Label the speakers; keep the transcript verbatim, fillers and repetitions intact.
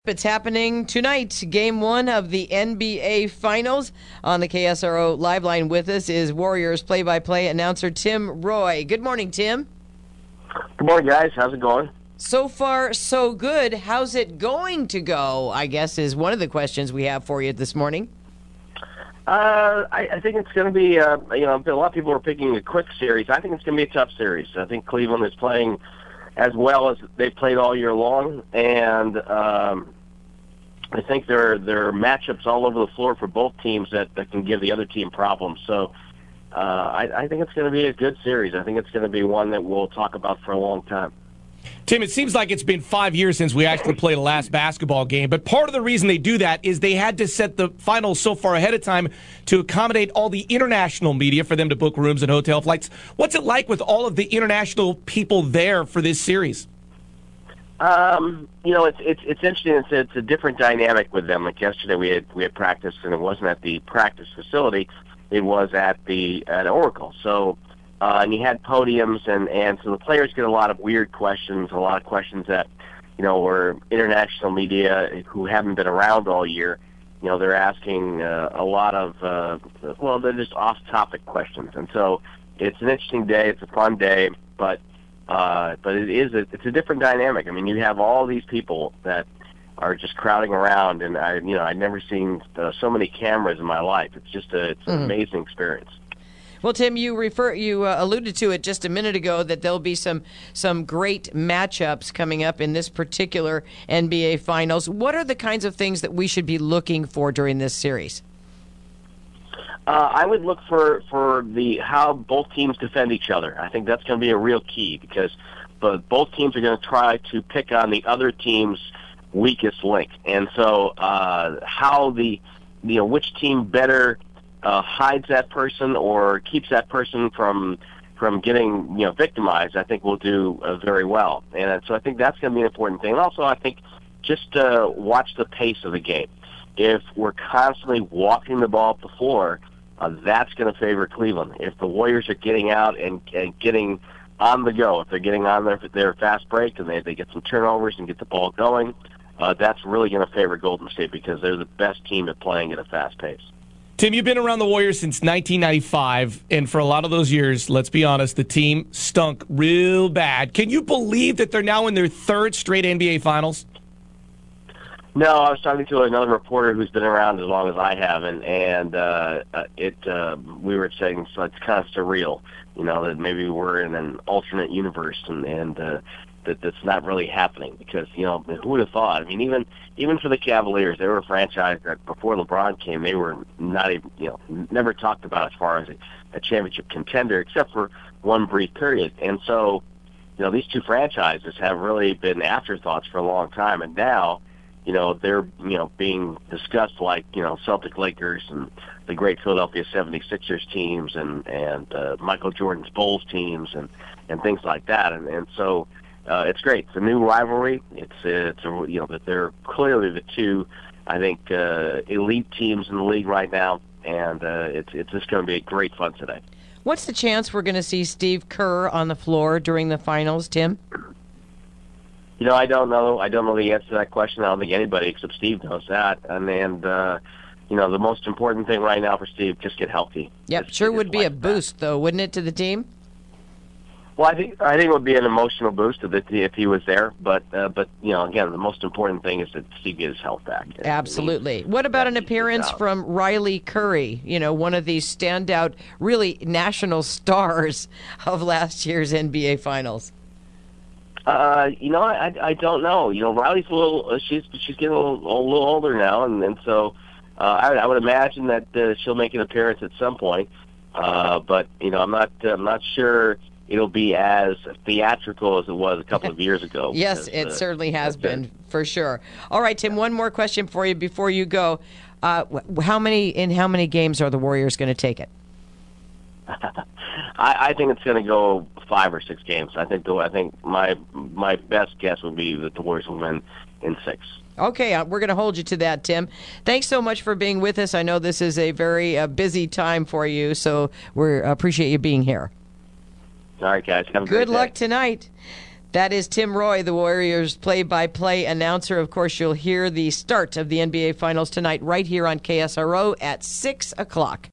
Speaker 1: It's happening tonight. Game one of the N B A Finals. On the K S R O Live Line with us is Warriors play-by-play announcer Tim Roye. Good morning, Tim.
Speaker 2: Good morning, guys. How's it going?
Speaker 1: So far, so good. How's it going to go, I guess, is one of the questions we have for you this morning.
Speaker 2: Uh, I, I think it's going to be, uh, you know, a lot of people are picking a quick series. I think it's going to be a tough series. I think Cleveland is playing as well as they've played all year long, and um, I think there, there are matchups all over the floor for both teams that, that can give the other team problems. So uh, I, I think it's going to be a good series. I think it's going to be one that we'll talk about for a long time.
Speaker 3: Tim, it seems like it's been five years since we actually played a last basketball game, but part of the reason they do that is they had to set the finals so far ahead of time to accommodate all the international media for them to book rooms and hotel flights. What's it like with all of the international people there for this series?
Speaker 2: Um, you know, it's it's it's interesting. It's, it's a different dynamic with them. Like yesterday, we had we had practice, and it wasn't at the practice facility; it was at the at Oracle. So. Uh, and you had podiums, and, and so the players get a lot of weird questions, a lot of questions that, you know, were international media who haven't been around all year. You know, they're asking uh, a lot of, uh, well, they're just off-topic questions. And so it's an interesting day. It's a fun day, but uh, but it is a, it's a different dynamic. I mean, you have all these people that are just crowding around, and I, you know, I've never seen uh, so many cameras in my life. It's just a, it's an mm-hmm. amazing experience.
Speaker 1: Well, Tim, you refer you uh, alluded to it just a minute ago that there'll be some some great matchups coming up in this particular N B A Finals. What are the kinds of things that we should be looking for during this series?
Speaker 2: Uh, I would look for, for the how both teams defend each other. I think that's going to be a real key because but both teams are going to try to pick on the other team's weakest link, and so uh, how the you know which team better. Uh, hides that person or keeps that person from from getting you know victimized, I think will do uh, very well. And so I think that's going to be an important thing. And also, I think just uh, watch the pace of the game. If we're constantly walking the ball up the floor, uh, that's going to favor Cleveland. If the Warriors are getting out and, and getting on the go, if they're getting on their their fast break and they they get some turnovers and get the ball going, uh, that's really going to favor Golden State because they're the best team at playing at a fast pace.
Speaker 3: Tim, you've been around the Warriors since nineteen ninety-five, and for a lot of those years, let's be honest, the team stunk real bad. Can you believe that they're now in their third straight N B A Finals?
Speaker 2: No, I was talking to another reporter who's been around as long as I have, and, and uh, it uh, we were saying so it's kind of surreal, you know, that maybe we're in an alternate universe, and, and uh, that that's not really happening because, you know, who would have thought? I mean, even even for the Cavaliers, they were a franchise that before LeBron came, they were not even, you know, never talked about as far as a, a championship contender except for one brief period. And so, you know, these two franchises have really been afterthoughts for a long time, and now, you know, they're, you know, being discussed like, you know, Celtic Lakers and the great Philadelphia seventy-sixers teams and, and uh, Michael Jordan's Bulls teams and, and things like that. And, and so, Uh, it's great. It's a new rivalry. It's uh, it's a, you know that they're clearly the two, I think, uh, elite teams in the league right now, and uh, it's it's just going to be great fun today.
Speaker 1: What's the chance we're going to see Steve Kerr on the floor during the finals, Tim?
Speaker 2: You know, I don't know. I don't know the answer to that question. I don't think anybody except Steve knows that. And and uh, you know, the most important thing right now for Steve, just get healthy.
Speaker 1: Yep,
Speaker 2: just,
Speaker 1: sure would be a boost, though, wouldn't it, to the team?
Speaker 2: Well, I think I think it would be an emotional boost if, it, if he was there, but uh, but you know, again, the most important thing is that Steve get his health back.
Speaker 1: Absolutely. What about an appearance from Riley Curry? You know, one of these standout, really national stars of last year's N B A Finals.
Speaker 2: Uh, you know, I I don't know. You know, Riley's a little she's she's getting a little, a little older now, and and so uh, I, I would imagine that uh, she'll make an appearance at some point. Uh, but you know, I'm not I'm not sure. It'll be as theatrical as it was a couple of years ago.
Speaker 1: Yes,
Speaker 2: because,
Speaker 1: it
Speaker 2: uh,
Speaker 1: certainly has been, it. for sure. All right, Tim, one more question for you before you go. Uh, how many in how many games are the Warriors going to take it?
Speaker 2: I, I think it's going to go five or six games. I think the, I think my my best guess would be that the Warriors will win in six.
Speaker 1: Okay, uh, we're going to hold you to that, Tim. Thanks so much for being with us. I know this is a very uh, busy time for you, so we appreciate you being here.
Speaker 2: All right, guys. Have a
Speaker 1: Good
Speaker 2: great
Speaker 1: luck
Speaker 2: day.
Speaker 1: tonight. That is Tim Roye, the Warriors play-by-play announcer. Of course, you'll hear the start of the N B A Finals tonight right here on K S R O at six o'clock.